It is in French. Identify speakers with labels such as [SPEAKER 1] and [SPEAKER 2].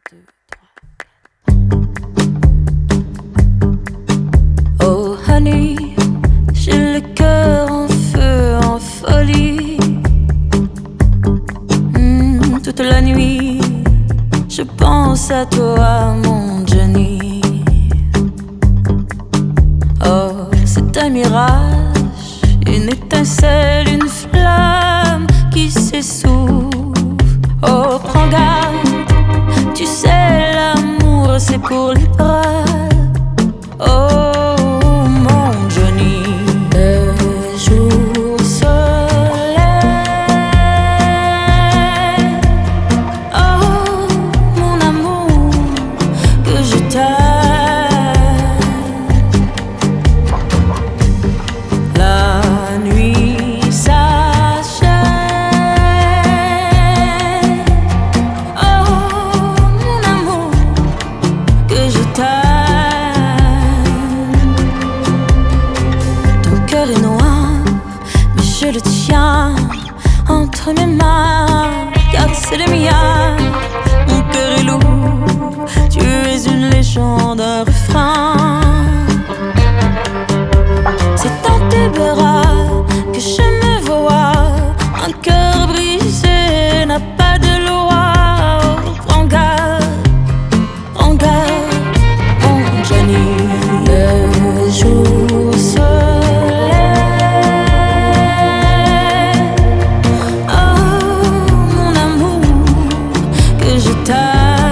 [SPEAKER 1] 2, 3. Oh honey, j'ai le cœur en feu, en folie. Toute la nuit, je pense à toi, mon Johnny. Oh, c'est un mirage, une étincelle, une flamme qui s'essouffle. Oh, prends garde, tu sais, l'amour c'est pour les braves. Oh, mon Johnny, le jour soleil. Oh, mon amour, que je t'aime. La nuit s'achève. Oh, mon amour, que je t'aime. Ton cœur est noir, mais je le tiens entre mes mains, car c'est le mien. Mon cœur est lourd, tu es une légende, un refrain. C'est dans tes bras que je me vois. Un cœur brisé n'a pas de loi. Oh, prends garde, mon Johnny. Le jour soleil. Oh, mon amour, que je t'aime.